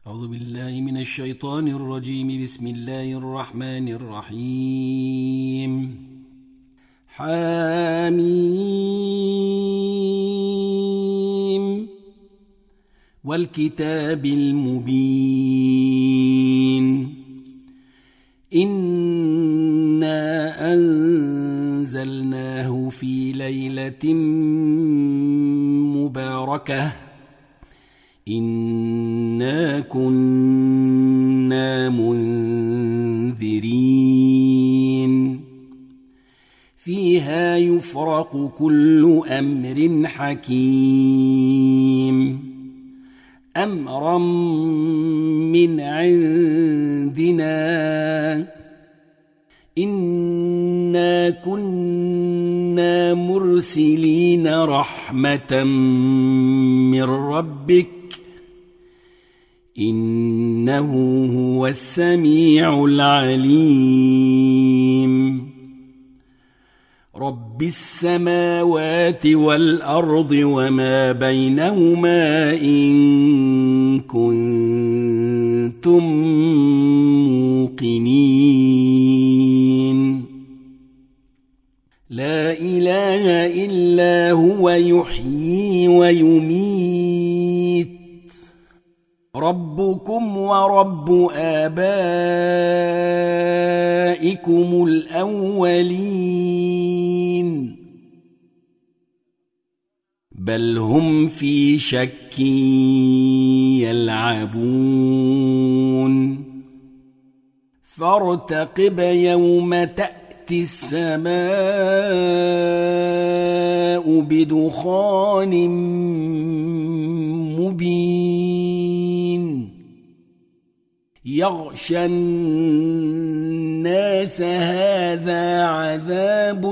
أعوذ بالله من الشيطان الرجيم. بسم الله الرحمن الرحيم. حميم والكتاب المبين. إنا أنزلناه في ليلة مباركة إنا كنا منذرين فيها يفرق كل أمر حكيم أمرا من عندنا إنا كنا مرسلين رحمة من ربك إنه هو السميع العليم. رب السماوات والأرض وما بينهما إن كنتم موقنين. لا إله إلا هو يحيي ويميت. ربكم ورب آبائكم الأولين بل هم في شك يلعبون. فارتقب يوم تأتي السماء بدخان مبين يغشى الناس هذا عذاب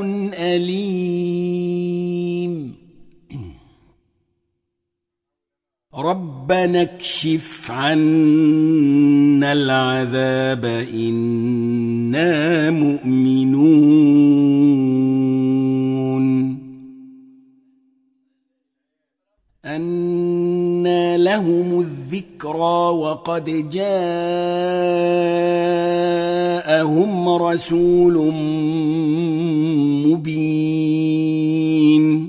أليم. ربنا اكشف عنا العذاب إنا مؤمنون. أنى لهم الذكرى وقد جاءهم رسول مبين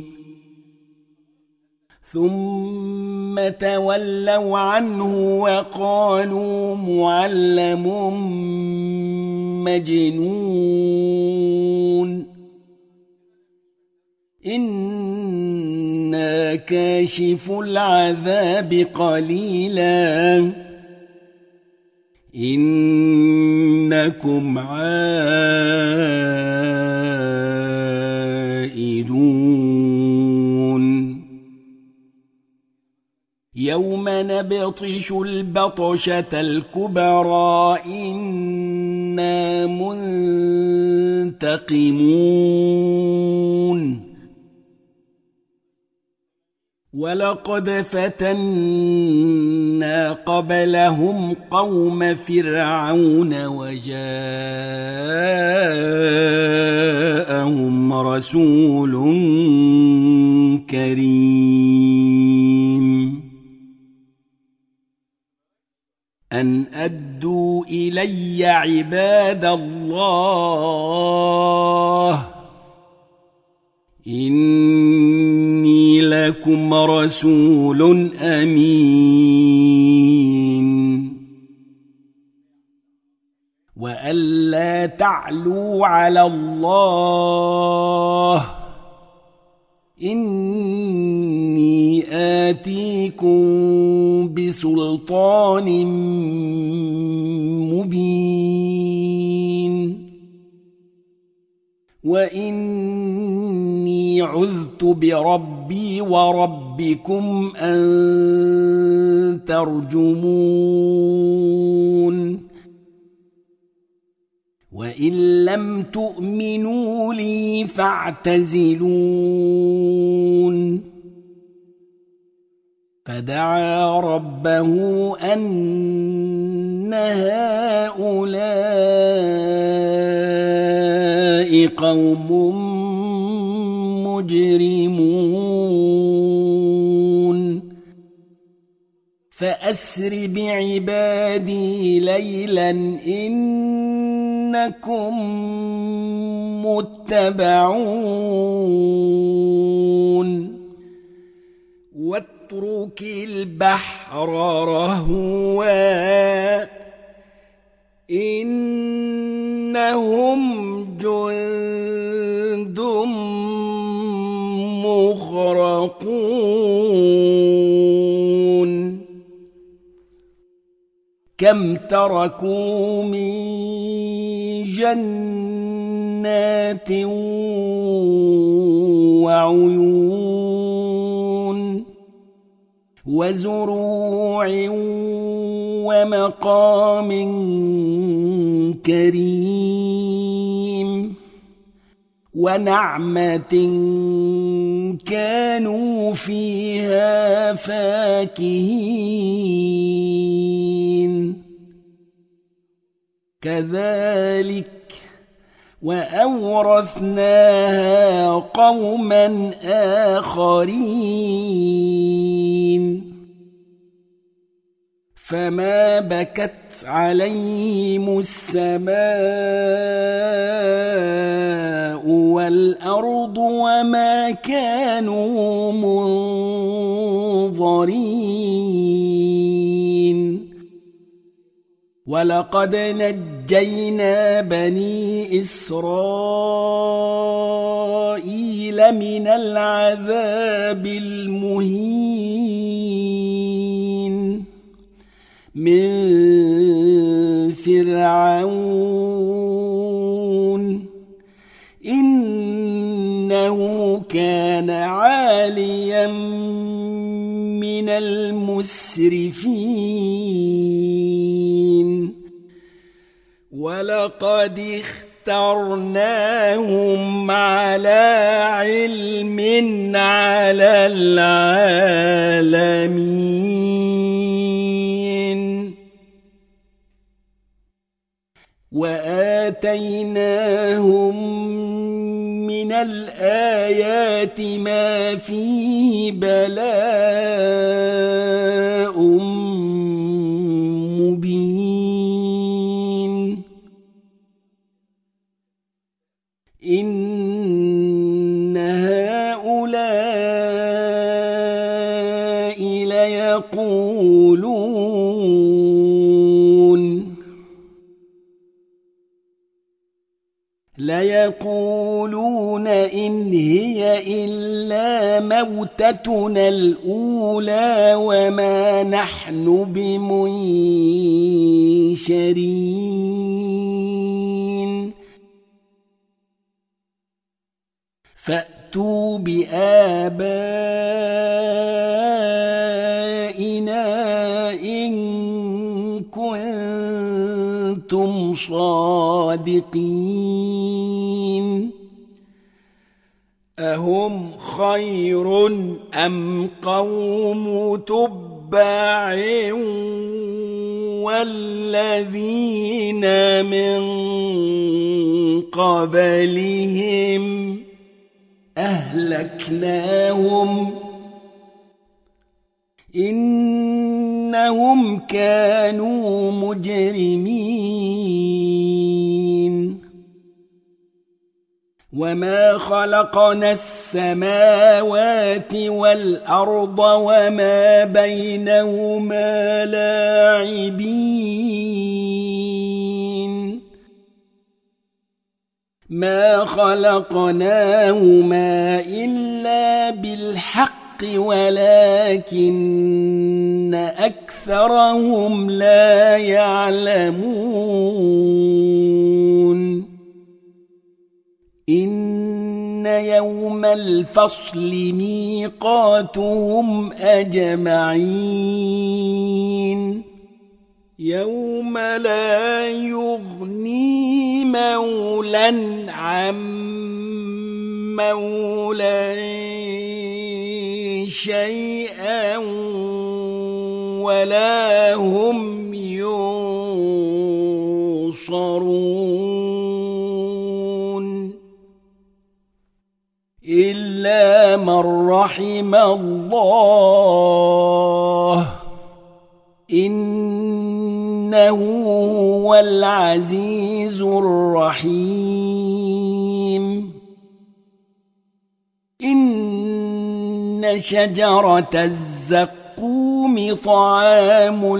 ثم تولوا عنه وقالوا معلم مجنون. إنا كاشف العذاب قليلا إنكم عائدون. يوم نبطش البطشة الكبرى إنا منتقمون. ولقد فتنا قبلهم قوم فرعون وجاءهم رسول كريم أن أدوا إلي عباد الله إني لكم رسول أمين وألا تعلوا على الله إني آتيكم بسلطان مبين وإني عذت بربي وربكم أن ترجمون. وإن لم تؤمنوا لي فاعتزلون. فدعا ربه أن هؤلاء قوم مجرمون فأسر بعبادي ليلا إنكم متبعون واترك البحر رهوا إنهم جند مغرقون كم تركوا من جنات وعيون وزروع ومقام كريم ونعمة كانوا فيها فاكهين كذلك وأورثناها قوما آخرين فما بكت عليهم السماء والأرض وما كانوا منظرين ولقد نجينا بني إسرائيل من العذاب المهين من فرعون إنه كان عاليا من المسرفين ولقد اخترناهم على علم على العالمين وآتيناهم من الآيات ما فيه بلاء مبين إن هؤلاء ليقولون إن هي إلا موتتنا الأولى وما نحن بمنشرين فأتوا بآبائنا إن كنتم صادقين أهم خير أم قوم تبع والذين من قبلهم أهلكناهم إنهم كانوا مجرمين وما خلقنا السماوات والأرض وما بينهما لاعبين ما خلقناهما إلا بالحق ولكن أكثرهم لا يعلمون إن يوم الفصل ميقاتهم أجمعين يوم لا يغني مولا عن مولا شيئا ولا هم ينصرون إلا من رحم الله إنه هو العزيز الرحيم إن شجرة الزقوم طعام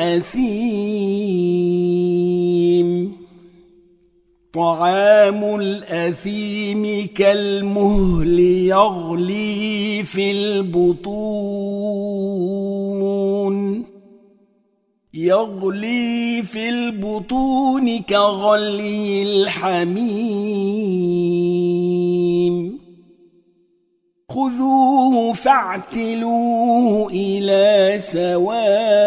الأثيم كالمهل يغلي في البطون كغلي الحميم خذوه فاعتلوه إلى سواء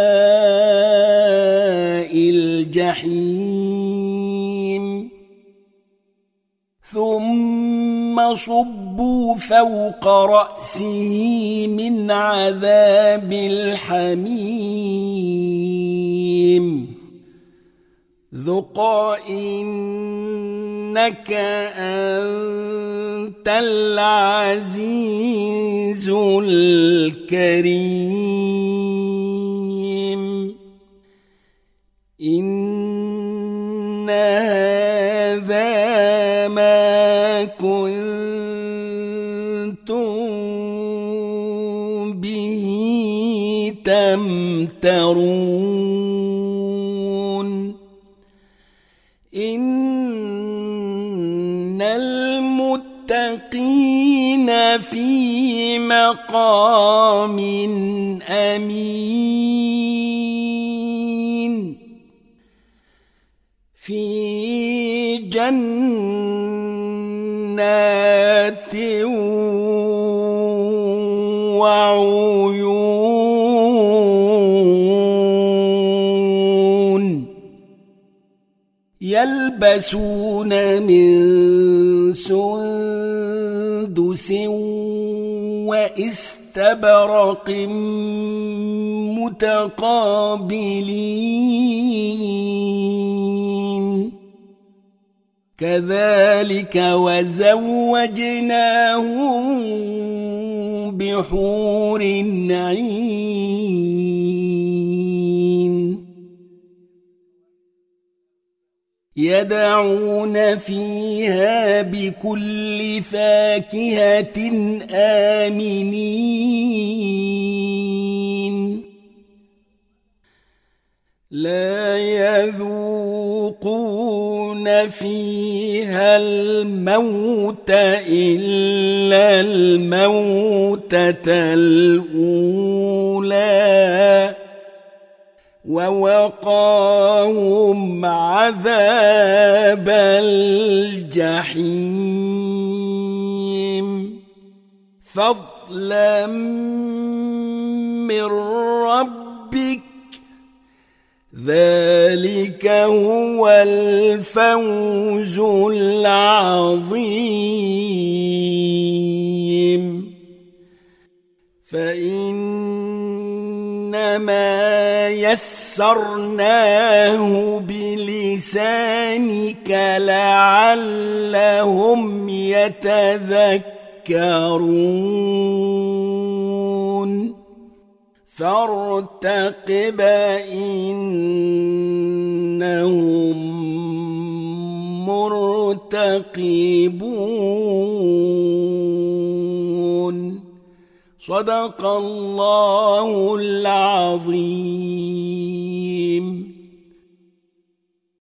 الجحيم ثم صبوا فوق رأسه من عذاب الحميم ذق إنك أنت العزيز الكريم إن هذا ما كنتم به تمترون إن المتقين في مقام أمين في جنات وعيون يلبسون من سندس واستبرق متقابلين كذلك وزوجناهم بحور عين يدعون فيها بكل فاكهة آمنين لا يذوقون فيها الموت إلا الموتة الأولى ووقاهم عذاب الجحيم فضلا من ربك ذلك هو الفوز العظيم فإنما يسرناه بلسانك لعلهم يتذكرون فارتقب إنهم مرتقبون صدق الله العظيم.